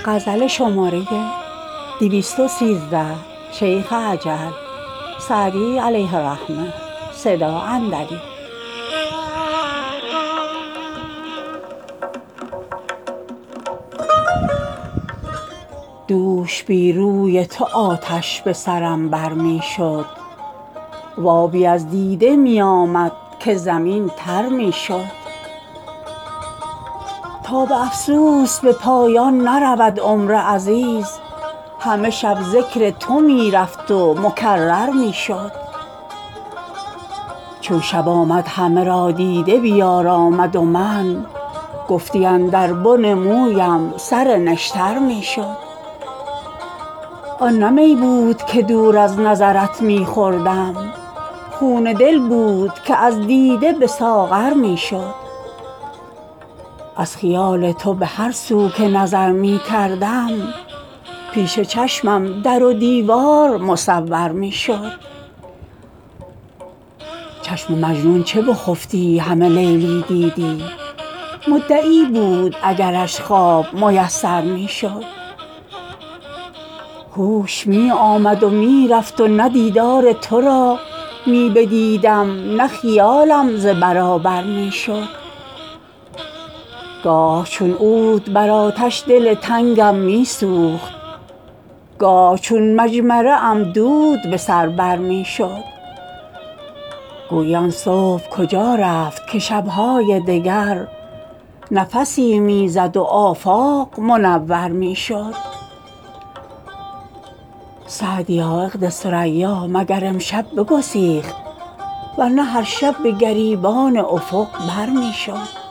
غزل شماره 213 شیخ عجل سعدی علیه الرحمه صدا اندری. دوش بی روی تو آتش به سرم بر می شد، و آبی از دیده می آمد که زمین تر می شد. تا به افسوس به پایان نرود عمر عزیز، همه شب ذکر تو می رفت و مکرر می شد. چون شب آمد همه را دیده بیارامد و من، گفتی اندر بن مویم سر نشتر می شد. آن نه می بود که دور از نظرت می خوردم، خون دل بود که از دیده به ساغر می شد. از خیال تو به هر سو که نظر می کردم، پیش چشمم در و دیوار مصور می شد. چشم مجنون چه بخفتی همه لیلی دیدی، مدعی بود اگرش خواب میسر می شد. هوش می آمد و می رفت و نه دیدار تو را می بدیدم نه خیالم ز برابر می شد. گاه چون عود بر آتش دل تنگم می سوخت، گاه چون مجمره ام دود به سر بر می شد. گویی آن صبح کجا رفت که شبهای دگر، نفسی می زد و آفاق منور می شد. سعدیا عقد ثریا مگر امشب بگسیخت، ورنه هر شب به گریبان افق بر می شد.